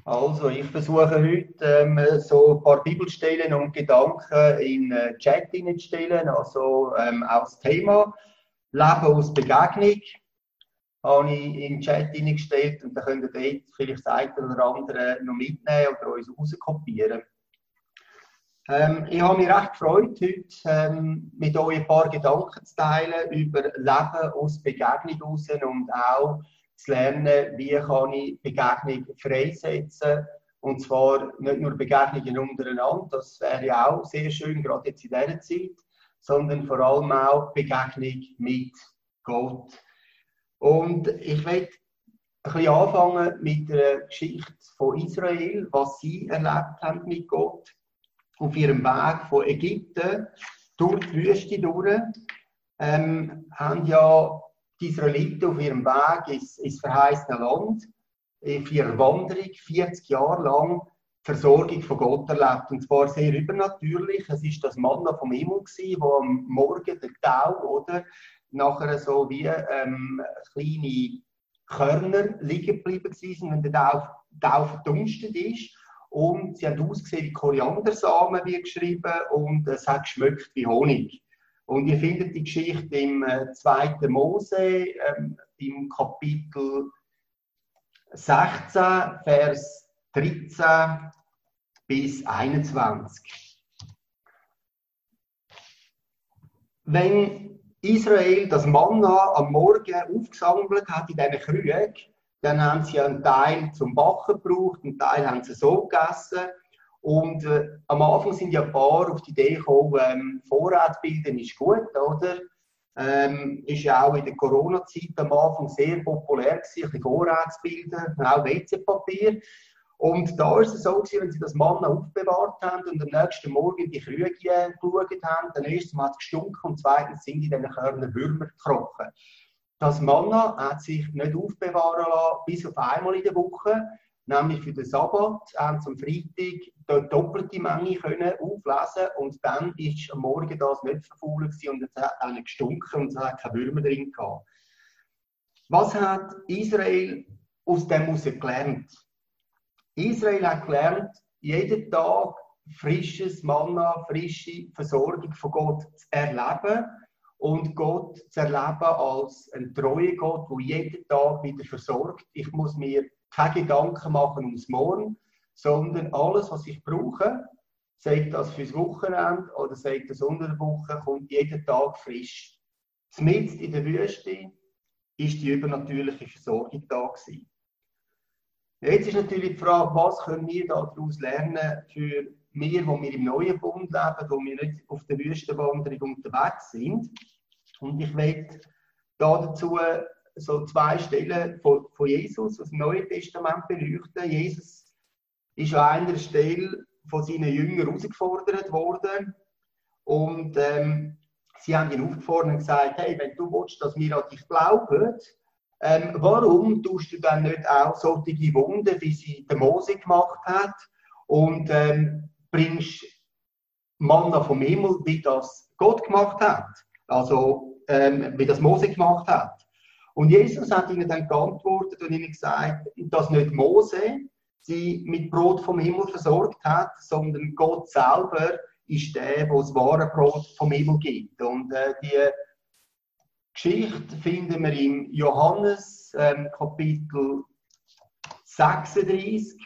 Also, ich versuche heute so ein paar Bibelstellen und Gedanken in den Chat hineinzustellen. Also auch das Thema Leben aus Begegnung habe ich in den Chat hineingestellt und dann könnt ihr dort vielleicht das eine oder andere noch mitnehmen oder uns rauskopieren. Ich habe mich recht gefreut, heute mit euch ein paar Gedanken zu teilen über Leben aus Begegnung raus und auch zu lernen, wie kann ich Begegnung freisetzen. Und zwar nicht nur Begegnungen untereinander, das wäre ja auch sehr schön, gerade jetzt in dieser Zeit, sondern vor allem auch Begegnung mit Gott. Und ich möchte ein bisschen anfangen mit der Geschichte von Israel, was sie erlebt haben mit Gott auf ihrem Weg von Ägypten durch die Wüste durch. Haben ja die Israeliten auf ihrem Weg ins verheißene Land, auf ihrer Wanderung 40 Jahre lang die Versorgung von Gott erlebt. Und zwar sehr übernatürlich. Es war das Manna vom Himmel, wo am Morgen der Tau, oder? Nachher so wie kleine Körner liegen geblieben sind, wenn der Tau verdunstet ist. Und sie haben ausgesehen wie Koriandersamen, wie geschrieben, und es hat geschmeckt wie Honig. Und ihr findet die Geschichte im 2. Mose, im Kapitel 16, Vers 13 bis 21. Wenn Israel das Manna am Morgen aufgesammelt hat in diesen Krügen, dann haben sie einen Teil zum Backen gebraucht, einen Teil haben sie so gegessen. Und am Anfang sind ja ein paar auf die Idee gekommen, Vorrat bilden ist gut, oder? Ist ja auch in der Corona-Zeit am Anfang sehr populär gewesen, ein bisschen Vorrat zu bilden, auch WC-Papier. Und da ist es so gewesen, wenn sie das Manna aufbewahrt haben und am nächsten Morgen in die Krüge geschaut haben, dann erstens hat es gestunken und zweitens sind in diesen Körnern Würmer gekrochen. Das Manna hat sich nicht aufbewahren lassen, bis auf einmal in der Woche, nämlich für den Sabbat, haben sie am Freitag die doppelte Menge können auflesen und dann ist am Morgen das nicht verfault und es hat auch nicht gestunken und es hat keine Würmer drin gehabt. Was hat Israel aus dem heraus gelernt? Israel hat gelernt, jeden Tag frisches Manna, frische Versorgung von Gott zu erleben und Gott zu erleben als ein treuer Gott, der jeden Tag wieder versorgt. Ich muss mir keine Gedanken machen ums Morgen, sondern alles, was ich brauche, sei das fürs Wochenende oder sei das unter der Woche, kommt jeden Tag frisch. Mitten in der Wüste ist die übernatürliche Versorgung da gewesen. Jetzt ist natürlich die Frage, was können wir daraus lernen für wir, wo wir im neuen Bund leben, wo wir nicht auf der Wüstenwanderung unterwegs sind. Und ich möchte dazu so 2 Stellen von Jesus aus dem Neuen Testament beleuchten. Jesus ist an einer Stelle von seinen Jüngern herausgefordert worden. Und sie haben ihn aufgefordert und gesagt, hey, wenn du willst, dass wir an dich glauben, warum tust du dann nicht auch solche Wunder, wie sie der Mose gemacht hat, und bringst Manna vom Himmel, wie das Gott gemacht hat, also wie das Mose gemacht hat. Und Jesus hat ihnen dann geantwortet und ihnen gesagt, dass nicht Mose sie mit Brot vom Himmel versorgt hat, sondern Gott selber ist der das wahre Brot vom Himmel gibt. Und die Geschichte finden wir im Johannes Kapitel 36,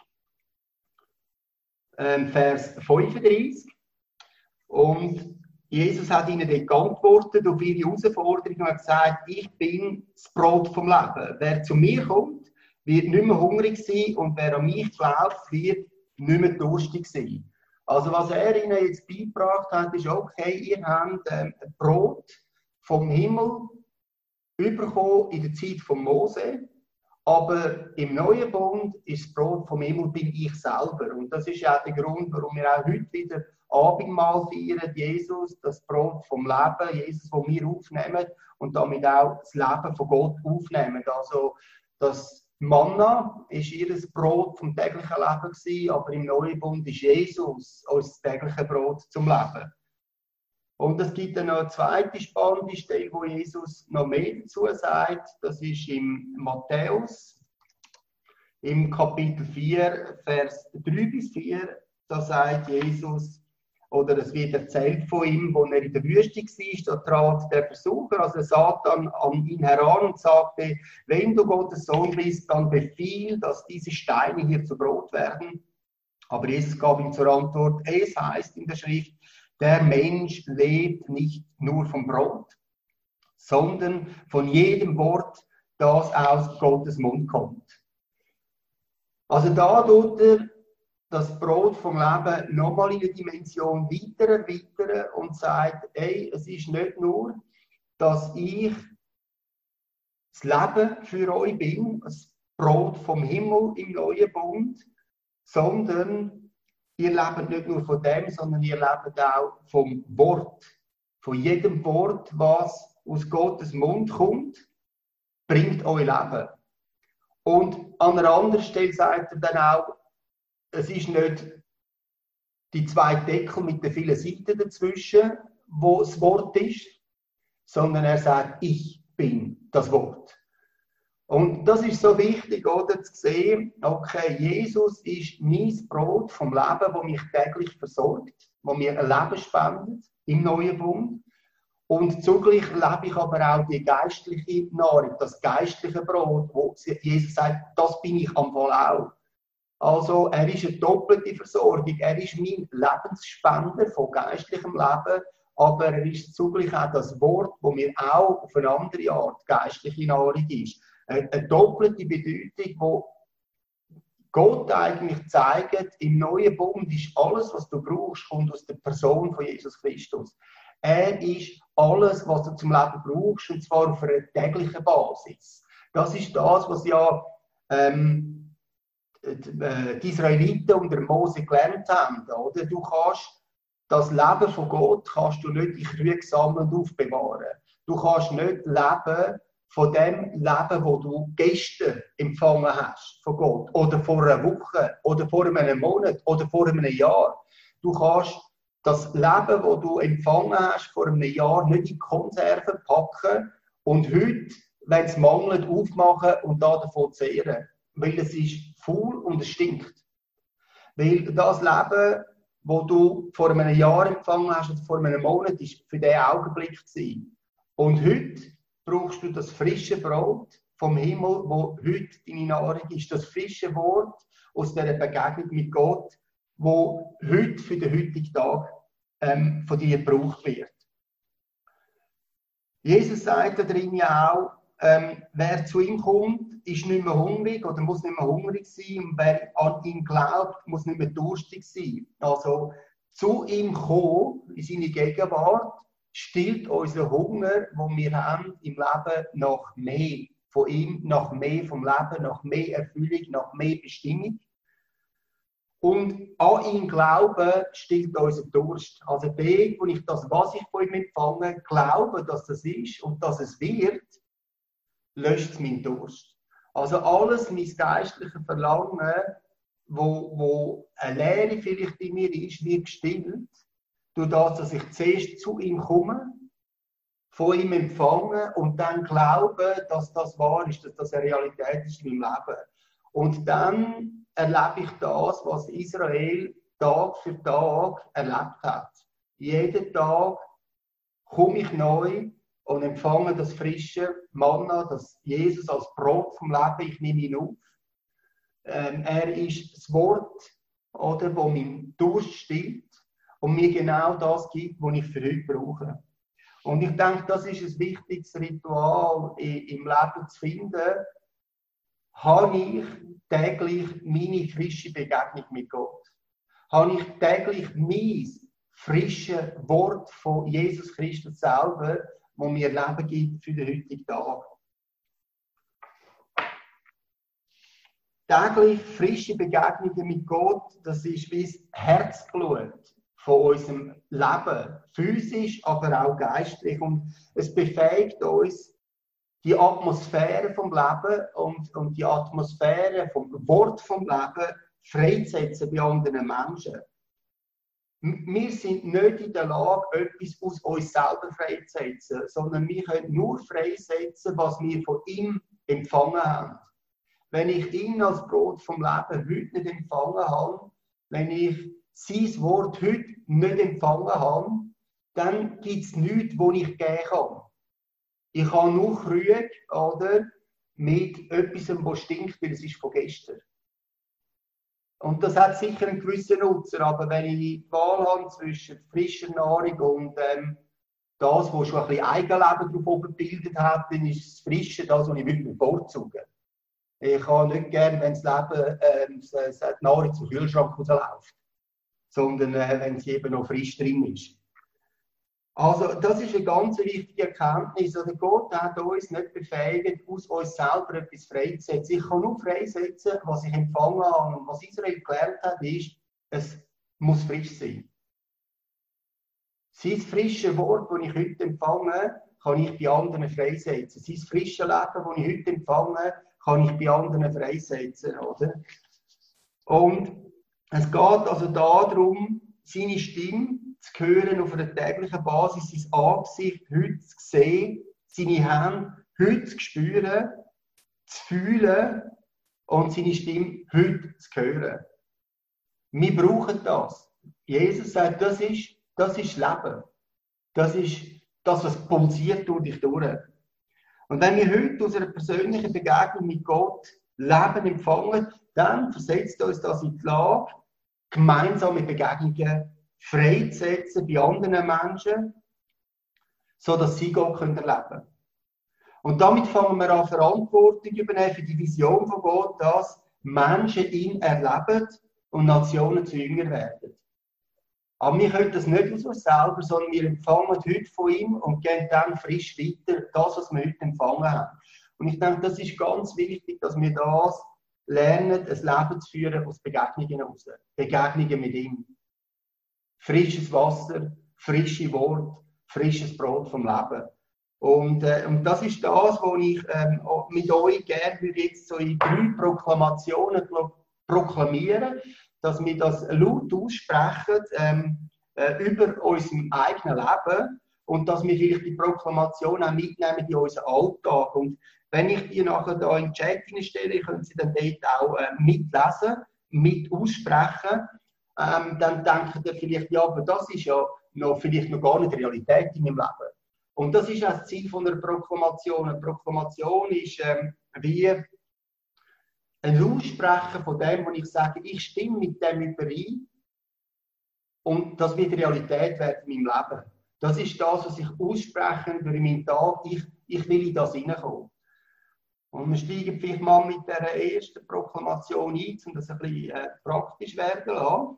Vers 35. Und Jesus hat ihnen dort geantwortet auf ihre Herausforderung und hat gesagt, ich bin das Brot vom Leben. Wer zu mir kommt, wird nicht mehr hungrig sein und wer an mich glaubt, wird nicht mehr durstig sein. Also was er ihnen jetzt beigebracht hat, ist, okay, ihr habt Brot vom Himmel bekommen in der Zeit von Mose, aber im neuen Bund ist das Brot vom Himmel bin ich selber. Und das ist ja der Grund, warum wir auch heute wieder Abendmahl feiern, Jesus, das Brot vom Leben, Jesus, das wir aufnehmen und damit auch das Leben von Gott aufnehmen. Also das Manna ist ihr Brot vom täglichen Leben gewesen, aber im neuen Bund ist Jesus als tägliche Brot zum Leben. Und es gibt dann noch eine zweite spannende Stelle, wo Jesus noch mehr dazu sagt. Das ist im Matthäus, Im Kapitel 4, Vers 3 bis 4, da sagt Jesus, oder es wird erzählt von ihm, wo er in der Wüste war, da trat der Versucher, also der Satan, an ihn heran und sagte, wenn du Gottes Sohn bist, dann befiehl, dass diese Steine hier zu Brot werden. Aber Jesus gab ihm zur Antwort, es heißt in der Schrift, der Mensch lebt nicht nur vom Brot, sondern von jedem Wort, das aus Gottes Mund kommt. Also da tut er das Brot vom Leben nochmal in eine Dimension weiter erweitern und sagt, hey, es ist nicht nur, dass ich das Leben für euch bin, das Brot vom Himmel im neuen Bund, sondern ihr lebt nicht nur von dem, sondern ihr lebt auch vom Wort. Von jedem Wort, was aus Gottes Mund kommt, bringt euch Leben. Und an einer anderen Stelle sagt er dann auch, es ist nicht die zwei Deckel mit den vielen Seiten dazwischen, wo das Wort ist, sondern er sagt, ich bin das Wort. Und das ist so wichtig, oder, zu sehen, okay, Jesus ist mein Brot vom Leben, das mich täglich versorgt, das mir ein Leben spendet im neuen Bund. Und zugleich lebe ich aber auch die geistliche Nahrung, das geistliche Brot, wo Jesus sagt, das bin ich am Fall auch. Also er ist eine doppelte Versorgung, er ist mein Lebensspender von geistlichem Leben, aber er ist zugleich auch das Wort, das mir auch auf eine andere Art geistliche Nahrung ist. Eine doppelte Bedeutung, wo Gott eigentlich zeigt, im neuen Bund ist alles, was du brauchst, kommt aus der Person von Jesus Christus. Er ist alles, was du zum Leben brauchst, und zwar auf einer täglichen Basis. Das ist das, was ja die Israeliten unter Mose gelernt haben. Oder? Du kannst das Leben von Gott kannst du nicht in Krüge sammeln und aufbewahren. Du kannst nicht leben von dem Leben, das du gestern empfangen hast von Gott. Oder vor einer Woche, oder vor einem Monat, oder vor einem Jahr. Du kannst das Leben, das du empfangen hast vor einem Jahr, nicht in Konserven packen und heute, wenn es mangelt, aufmachen und davon zehren. Weil es ist faul und es stinkt. Weil das Leben, das du vor einem Jahr empfangen hast oder vor einem Monat, ist für diesen Augenblick gewesen. Und heute brauchst du das frische Brot vom Himmel, wo heute deine Nahrung ist. Das frische Wort aus dieser Begegnung mit Gott, wo heute für den heutigen Tag von dir gebraucht wird. Jesus sagt da drin ja auch, wer zu ihm kommt, ist nicht mehr hungrig oder muss nicht mehr hungrig sein. Und wer an ihn glaubt, muss nicht mehr durstig sein. Also zu ihm kommen, in seine Gegenwart, stillt unseren Hunger, den wir haben im Leben, nach mehr von ihm, nach mehr vom Leben, nach mehr Erfüllung, nach mehr Bestimmung. Und an ihn glauben stillt unseren Durst. Also dort, wo ich das, was ich von ihm empfange, glaube, dass das ist und dass es wird, löscht es meinen Durst. Also alles mein geistliches Verlangen, wo eine Leere vielleicht in mir ist, wird gestillt, durch das, dass ich zuerst zu ihm komme, von ihm empfange und dann glaube, dass das wahr ist, dass das eine Realität ist in meinem Leben. Und dann erlebe ich das, was Israel Tag für Tag erlebt hat. Jeden Tag komme ich neu und empfange das frische Manna, das Jesus als Brot vom Leben, ich nehme ihn auf. Er ist das Wort, oder, das meinen Durst stillt und mir genau das gibt, was ich für heute brauche. Und ich denke, das ist ein wichtiges Ritual im Leben zu finden. Habe ich täglich meine frische Begegnung mit Gott? Habe ich täglich mein frisches Wort von Jesus Christus selber, das mir Leben gibt für den heutigen Tag? Täglich frische Begegnungen mit Gott, das ist wie das Herzblut von unserem Leben, physisch, aber auch geistlich. Und es befähigt uns, die Atmosphäre vom Leben und die Atmosphäre vom Wort vom Leben freizusetzen bei anderen Menschen. Wir sind nicht in der Lage, etwas aus uns selber freizusetzen, sondern wir können nur freisetzen, was wir von ihm empfangen haben. wenn ich ihn als Brot vom Leben heute nicht empfangen habe, wenn ich sein Wort heute nicht empfangen habe, dann gibt es nichts, wo ich geben kann. Ich habe nur Krüge, oder, mit etwas, was stinkt, weil es ist von gestern. Und das hat sicher einen gewissen Nutzer, aber wenn ich die Wahl habe zwischen frischer Nahrung und das, was schon ein bisschen Eigenleben darauf oben gebildet hat, dann ist das Frische das, was ich wirklich bevorzuge. Ich habe nicht gerne, wenn das Leben die Nahrung zum Kühlschrank rausläuft, sondern wenn sie eben noch frisch drin ist. Also, das ist eine ganz wichtige Erkenntnis. Also Gott hat uns nicht befähigt, aus uns selber etwas freizusetzen. Ich kann nur freisetzen, was ich empfangen habe. Und was Israel gelernt hat, ist, es muss frisch sein. Sein frisches Wort, das ich heute empfange, kann ich bei anderen freisetzen. Sein frisches Leben, das ich heute empfange, kann ich bei anderen freisetzen. Oder? Und es geht also darum, seine Stimme zu hören auf einer täglichen Basis, sein Angesicht heute zu sehen, seine Hände heute zu spüren, zu fühlen und seine Stimme heute zu hören. Wir brauchen das. Jesus sagt, das ist Leben. Das ist das, was pulsiert durch dich durch. Und wenn wir heute aus einer persönlichen Begegnung mit Gott Leben empfangen, dann versetzt uns das in die Lage, gemeinsame Begegnungen freizusetzen bei anderen Menschen, sodass sie Gott erleben können. Und damit fangen wir an, Verantwortung übernehmen für die Vision von Gott, dass Menschen ihn erleben und Nationen zu Jünger werden. Aber wir können das nicht aus uns selber, sondern wir empfangen heute von ihm und gehen dann frisch weiter, das, was wir heute empfangen haben. Und ich denke, das ist ganz wichtig, dass wir das lernen, ein Leben zu führen aus Begegnungen heraus. Begegnungen mit ihm. Frisches Wasser, frische Wort, frisches Brot vom Leben. Und das ist das, was ich mit euch gerne jetzt so in 3 Proklamationen proklamieren, dass wir das laut aussprechen über unserem eigenen Leben und dass wir vielleicht die Proklamation auch mitnehmen in unseren Alltag. Und wenn ich die nachher da in den Chat stelle, können Sie dann dort auch mitlesen, mit aussprechen. Dann denken Sie vielleicht, ja, aber das ist ja vielleicht noch gar nicht Realität in meinem Leben. Und das ist auch das Ziel von einer Proklamation. Eine Proklamation ist wie ein Aussprechen von dem, wo ich sage, ich stimme mit dem überein und das wird Realität werden in meinem Leben. Das ist das, was ich ausspreche durch meinen Tag. Ich will in das hineinkommen. Und wir steigen vielleicht mal mit der ersten Proklamation ein, um das ein bisschen praktisch werden zu lassen.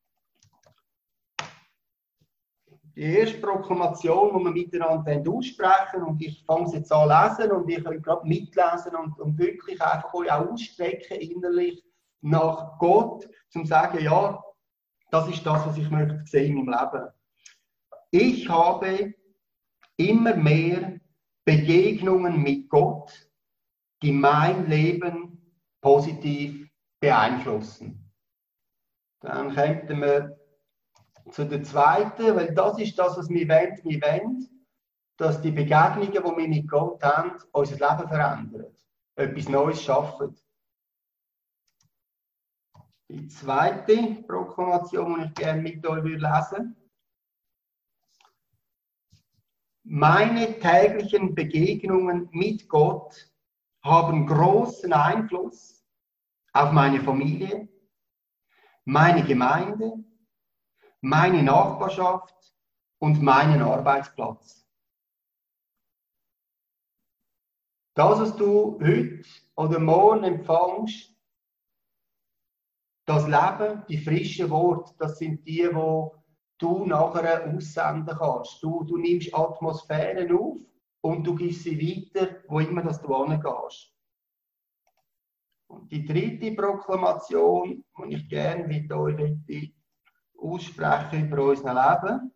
Die erste Proklamation, die wir miteinander aussprechen, und ich fange es jetzt an zu lesen und ich will gerade mitlesen und wirklich einfach euch auch ausstrecken innerlich nach Gott, um zu sagen, ja, das ist das, was ich möchte sehen in meinem Leben. Ich habe immer mehr Begegnungen mit Gott, die mein Leben positiv beeinflussen. Dann kommen wir zu der zweiten, weil das ist das, was wir wollen. Wir wollen, dass die Begegnungen, die wir mit Gott haben, unser Leben verändern, etwas Neues schaffen. Die zweite Proklamation, die ich gerne mit euch lesen würde. Meine täglichen Begegnungen mit Gott haben großen Einfluss auf meine Familie, meine Gemeinde, meine Nachbarschaft und meinen Arbeitsplatz. Das, was du heute oder morgen empfängst, das Leben, die frischen Worte, das sind die du nachher aussenden kannst. Du nimmst Atmosphären auf und du gibst sie weiter, wo immer dass du hingehst. Und die dritte Proklamation, die ich gerne mit euch ausspreche über unser Leben.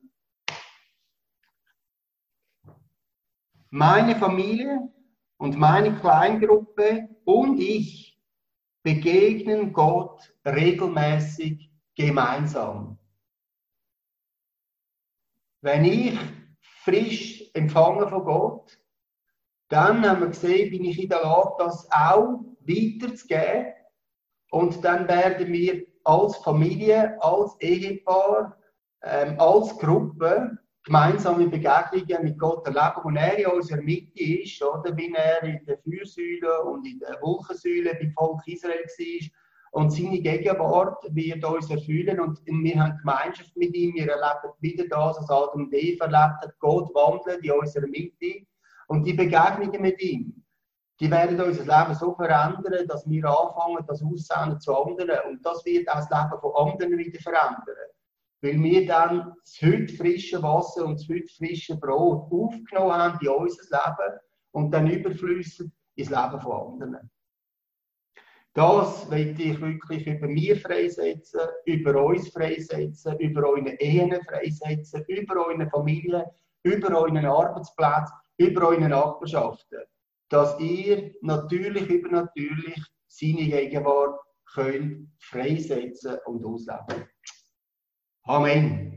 Meine Familie und meine Kleingruppe und ich begegnen Gott regelmäßig gemeinsam. Wenn ich frisch empfange von Gott, dann haben wir gesehen, bin ich in der Lage, das auch weiterzugeben. Und dann werden wir als Familie, als Ehepaar, als Gruppe gemeinsame Begegnungen mit Gott erleben, wo er in unserer Mitte ist, oder? Wie er in der Feuersäule und in der Wolkensäule beim Volk Israel war. Und seine Gegenwart wird uns erfüllen und wir haben Gemeinschaft mit ihm. Wir erleben wieder das, was Adam und Eva erlebt hat. Gott wandelt in unserer Mitte. Und die Begegnungen mit ihm, die werden unser Leben so verändern, dass wir anfangen, das auszusenden zu anderen. Und das wird auch das Leben von anderen wieder verändern. Weil wir dann das heute frische Wasser und das heute frische Brot aufgenommen haben in unser Leben und dann überfließen ins Leben von anderen. Das möchte ich wirklich über mir freisetzen, über uns freisetzen, über eure Ehen freisetzen, über eure Familie, über euren Arbeitsplatz, über eure Nachbarschaften. Dass ihr natürlich, übernatürlich seine Gegenwart könnt freisetzen und ausleben. Amen.